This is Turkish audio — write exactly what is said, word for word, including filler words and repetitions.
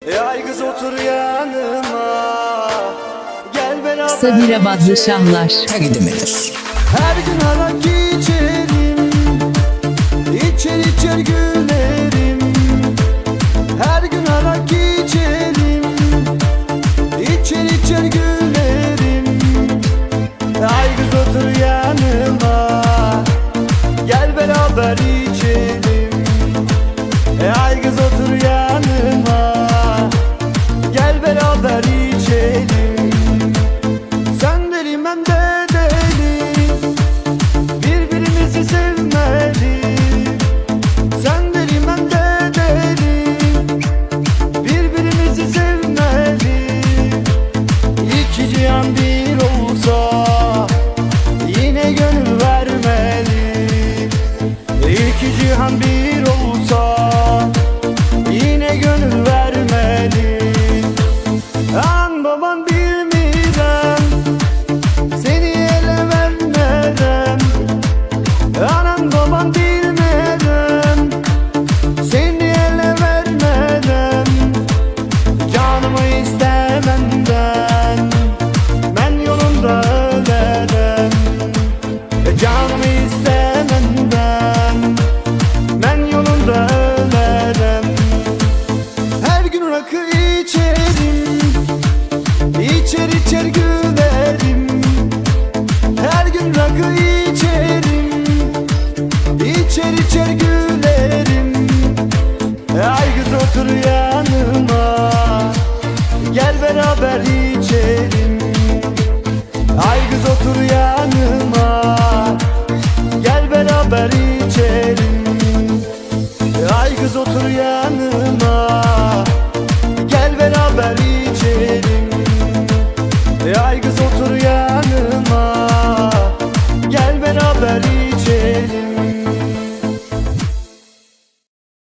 Ay kız otur yanıma, gel beraber Sabire Badlı Şahlar. Takdimedir. her gün arak içerim, içer içer gülerim. Her gün arak içerim, içer içer gülerim. Ay kız otur yanıma, gel beraber içelim. Ay kız otur yanıma, gel beraber içelim. Sen deli ben de deli, birbirimizi sevmeli. Sen deli ben de deli, birbirimizi sevmeli. İki cihan bir olsa yine gönül vermeli. İki cihan bir olsa yine gönül vermeli. An baban bilmirem, seni ele vermem. Anan baban bilmirem, seni ele vermem. Canımı istemem ben, ben yolunda ölerim. Canımı istemem ben, ben yolunda ölerim. Her gün rakı içerim, İçer içer gülerim. Her gün rakı içerim, İçer içer gülerim. Ay kız otur yanıma, gel beraber içelim. Ay kız otur yanıma, gel beraber içelim. Ay kız otur yanıma,